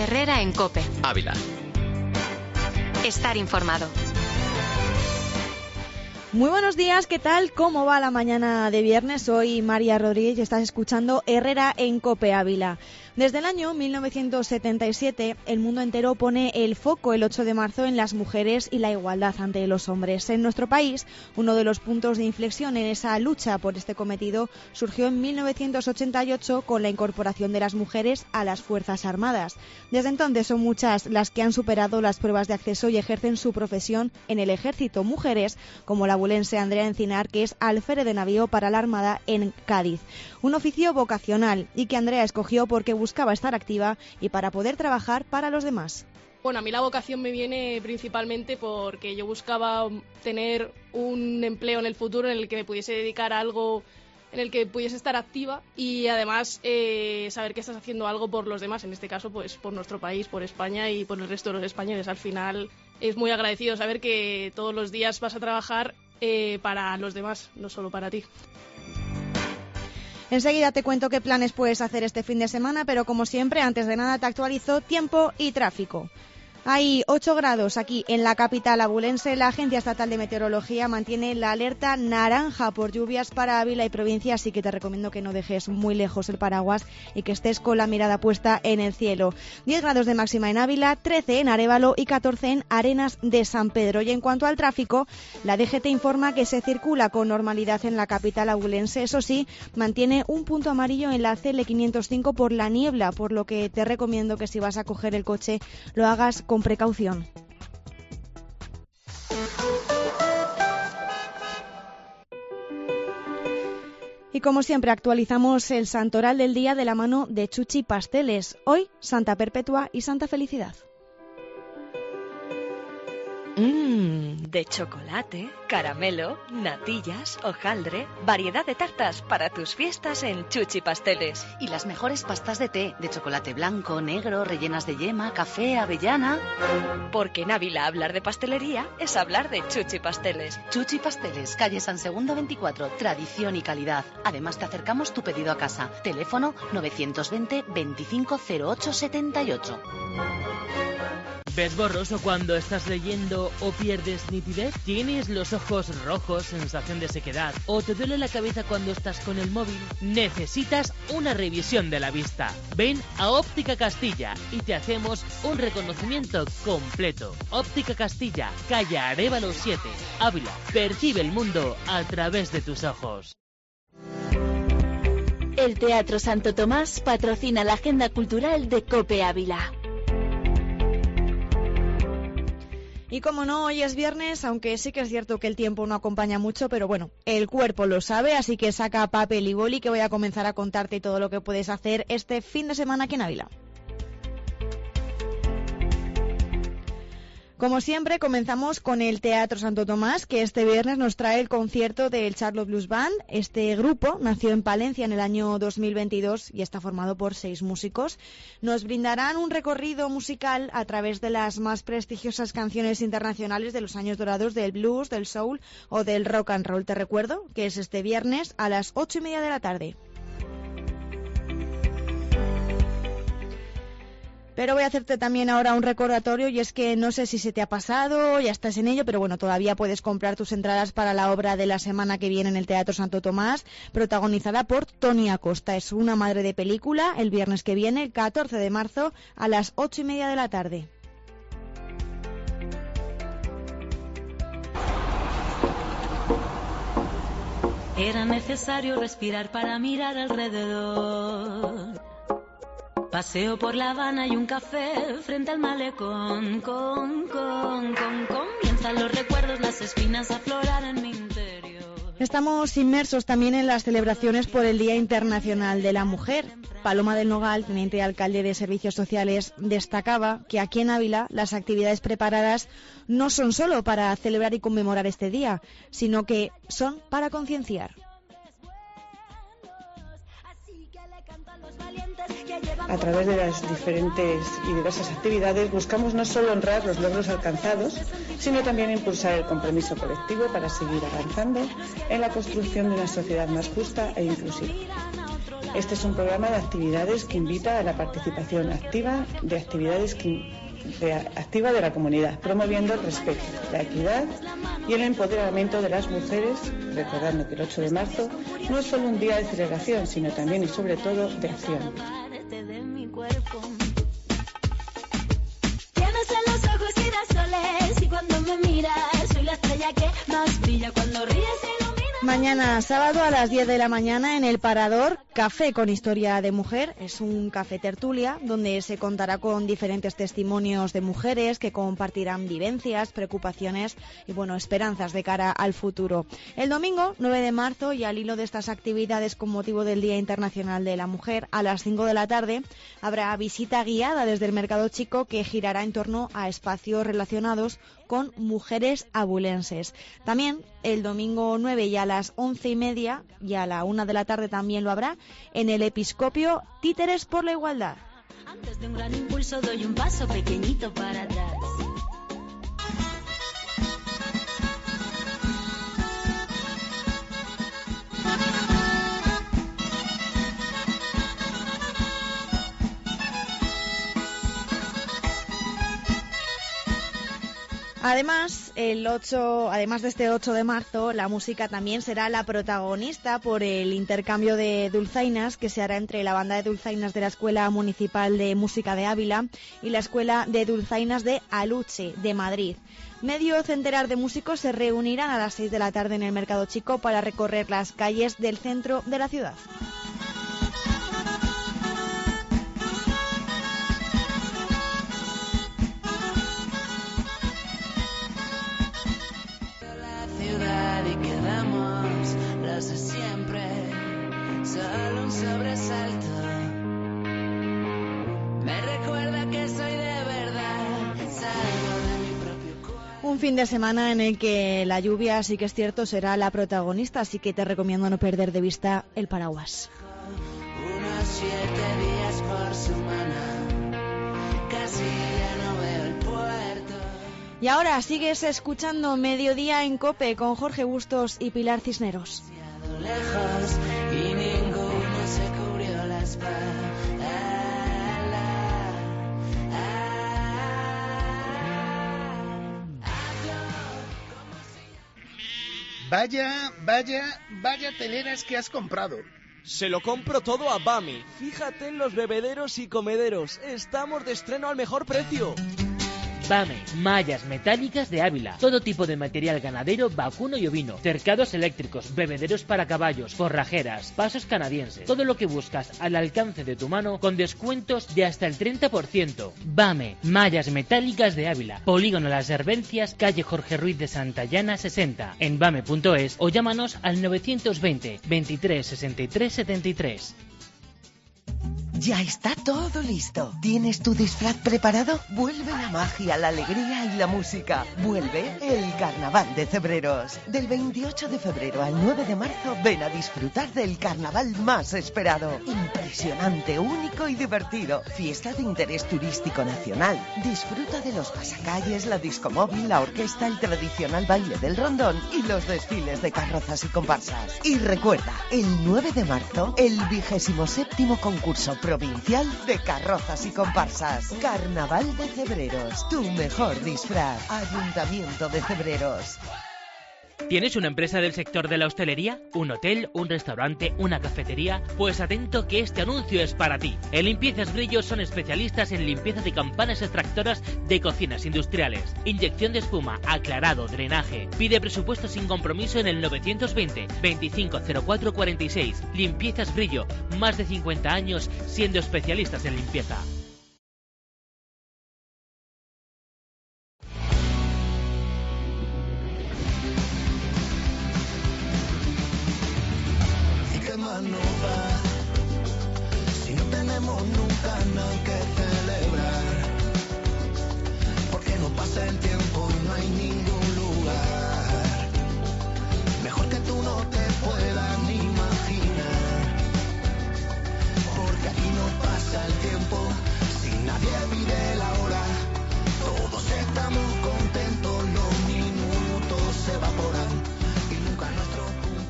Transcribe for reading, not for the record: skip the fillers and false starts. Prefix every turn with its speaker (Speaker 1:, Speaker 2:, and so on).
Speaker 1: Herrera en COPE.
Speaker 2: Ávila.
Speaker 1: Estar informado.
Speaker 3: Muy buenos días, ¿qué tal? ¿Cómo va la mañana de viernes? Soy María Rodríguez y estás escuchando Herrera en COPE Ávila. Desde el año 1977, el mundo entero pone el foco el 8 de marzo en las mujeres y la igualdad ante los hombres. En nuestro país, uno de los puntos de inflexión en esa lucha por este cometido surgió en 1988 con la incorporación de las mujeres a las Fuerzas Armadas. Desde entonces son muchas las que han superado las pruebas de acceso y ejercen su profesión en el ejército. Mujeres como la abulense Andrea Encinar, que es alférez de navío para la Armada en Cádiz. Un oficio vocacional y que Andrea escogió porque buscaba estar activa y para poder trabajar para los demás.
Speaker 4: Bueno, a mí la vocación me viene principalmente porque yo buscaba tener un empleo en el futuro en el que me pudiese dedicar a algo en el que pudiese estar activa y además saber que estás haciendo algo por los demás, en este caso pues por nuestro país, por España y por el resto de los españoles. Al final es muy agradecido saber que todos los días vas a trabajar para los demás, no solo para ti.
Speaker 3: Enseguida te cuento qué planes puedes hacer este fin de semana, pero como siempre, antes de nada te actualizo tiempo y tráfico. Hay 8 grados aquí en la capital abulense. La Agencia Estatal de Meteorología mantiene la alerta naranja por lluvias para Ávila y provincia, así que te recomiendo que no dejes muy lejos el paraguas y que estés con la mirada puesta en el cielo. 10 grados de máxima en Ávila, 13 en Arévalo y 14 en Arenas de San Pedro. Y en cuanto al tráfico, la DGT informa que se circula con normalidad en la capital abulense. Eso sí, mantiene un punto amarillo en la CL 505 por la niebla, por lo que te recomiendo que si vas a coger el coche lo hagas con precaución. Y como siempre actualizamos el santoral del día de la mano de Chuchi Pasteles. Hoy Santa Perpetua y Santa Felicidad.
Speaker 5: De chocolate, caramelo, natillas, hojaldre, variedad de tartas para tus fiestas en Chuchi Pasteles.
Speaker 6: Y las mejores pastas de té, de chocolate blanco, negro, rellenas de yema, café, avellana.
Speaker 5: Porque en Ávila hablar de pastelería es hablar de Chuchi Pasteles.
Speaker 6: Chuchi Pasteles, calle San Segundo 24, tradición y calidad. Además te acercamos tu pedido a casa. Teléfono 920 25 08 78.
Speaker 7: ¿Ves borroso cuando estás leyendo o pierdes nitidez? ¿Tienes los ojos rojos, sensación de sequedad? ¿O te duele la cabeza cuando estás con el móvil? Necesitas una revisión de la vista. Ven a Óptica Castilla y te hacemos un reconocimiento completo. Óptica Castilla, calle Arévalo 7, Ávila. Percibe el mundo a través de tus ojos.
Speaker 8: El Teatro Santo Tomás patrocina la agenda cultural de COPE Ávila.
Speaker 3: Y como no, hoy es viernes, aunque sí que es cierto que el tiempo no acompaña mucho, pero bueno, el cuerpo lo sabe, así que saca papel y boli que voy a comenzar a contarte todo lo que puedes hacer este fin de semana aquí en Ávila. Como siempre, comenzamos con el Teatro Santo Tomás, que este viernes nos trae el concierto del Charlotte Blues Band. Este grupo nació en Palencia en el año 2022 y está formado por 6 músicos. Nos brindarán un recorrido musical a través de las más prestigiosas canciones internacionales de los años dorados del blues, del soul o del rock and roll. Te recuerdo que es este viernes a las 8:30 de la tarde. Pero voy a hacerte también ahora un recordatorio, y es que no sé si se te ha pasado, ya estás en ello, pero bueno, todavía puedes comprar tus entradas para la obra de la semana que viene en el Teatro Santo Tomás, protagonizada por Toni Acosta. Es una madre de película, el viernes que viene, el 14 de marzo, a las 8:30 de la tarde.
Speaker 9: Era necesario respirar para mirar alrededor. Paseo por La Habana y un café frente al malecón. Comienzan los recuerdos, las espinas a aflorar en mi interior.
Speaker 3: Estamos inmersos también en las celebraciones por el Día Internacional de la Mujer. Paloma del Nogal, teniente alcalde de Servicios Sociales, destacaba que aquí en Ávila las actividades preparadas no son solo para celebrar y conmemorar este día, sino que son para concienciar.
Speaker 10: A través de las diferentes y diversas actividades buscamos no solo honrar los logros alcanzados, sino también impulsar el compromiso colectivo para seguir avanzando en la construcción de una sociedad más justa e inclusiva. Este es un programa de actividades que invita a la participación activa de actividades activa de la comunidad, promoviendo el respeto, la equidad y el empoderamiento de las mujeres, recordando que el 8 de marzo no es solo un día de celebración, sino también y sobre todo de acción.
Speaker 9: Tienes en los ojos girasoles y cuando me miras soy la estrella que más brilla cuando ríes y iluminas.
Speaker 3: Mañana sábado a las 10 de la mañana en El Parador, Café con Historia de Mujer. Es un café tertulia donde se contará con diferentes testimonios de mujeres que compartirán vivencias, preocupaciones y esperanzas de cara al futuro. El domingo 9 de marzo y al hilo de estas actividades con motivo del Día Internacional de la Mujer, a las 5 de la tarde habrá visita guiada desde el Mercado Chico que girará en torno a espacios relacionados con mujeres abulenses. También el domingo 9 y a las 11:30 y a la 1 de la tarde también lo habrá en el Episcopio Títeres por la Igualdad.
Speaker 9: Antes de un gran impulso doy un paso pequeñito para atrás.
Speaker 3: Además de este 8 de marzo, la música también será la protagonista por el intercambio de dulzainas que se hará entre la banda de dulzainas de la Escuela Municipal de Música de Ávila y la Escuela de Dulzainas de Aluche, de Madrid. Medio centenar de músicos se reunirán a las 6 de la tarde en el Mercado Chico para recorrer las calles del centro de la ciudad.
Speaker 2: De siempre, solo un sobresalto me recuerda que soy de verdad, salgo de mi propio cuerpo.
Speaker 3: Un fin de semana en el que la lluvia, sí que es cierto, será la protagonista, así que te recomiendo no perder de vista el paraguas.
Speaker 2: Unos 7 días por semana, casi ya no veo el puerto.
Speaker 3: Y ahora sigues escuchando Mediodía en COPE con Jorge Bustos y Pilar Cisneros.
Speaker 2: Lejos y ninguno se cubrió la espalda.
Speaker 11: Vaya teleras que has comprado.
Speaker 12: Se lo compro todo a Bami. Fíjate en los bebederos y comederos. Estamos de estreno al mejor precio.
Speaker 7: Bame, mallas metálicas de Ávila, todo tipo de material ganadero, vacuno y ovino, cercados eléctricos, bebederos para caballos, forrajeras, pasos canadienses, todo lo que buscas al alcance de tu mano con descuentos de hasta el 30%. Bame, mallas metálicas de Ávila, Polígono Las Herbencias, calle Jorge Ruiz de Santayana 60, en bame.es o llámanos al 920 23 63 73.
Speaker 13: Ya está todo listo. ¿Tienes tu disfraz preparado? Vuelve la magia, la alegría y la música. Vuelve el Carnaval de Cebreros. Del 28 de febrero al 9 de marzo, ven a disfrutar del carnaval más esperado. Impresionante, único y divertido. Fiesta de interés turístico nacional. Disfruta de los pasacalles, la discomóvil, la orquesta, el tradicional baile del rondón y los desfiles de carrozas y comparsas. Y recuerda, el 9 de marzo, el 27º concurso provincial de carrozas y comparsas. Carnaval de Cebreros, tu mejor disfraz. Ayuntamiento de Cebreros.
Speaker 7: ¿Tienes una empresa del sector de la hostelería? ¿Un hotel? ¿Un restaurante? ¿Una cafetería? Pues atento que este anuncio es para ti. En Limpiezas Brillo son especialistas en limpieza de campanas extractoras de cocinas industriales, inyección de espuma, aclarado, drenaje. Pide presupuesto sin compromiso en el 920 250446. Limpiezas Brillo, más de 50 años siendo especialistas en limpieza.
Speaker 2: Si no tenemos nunca nada que celebrar, porque no pasa el tiempo y no hay ningún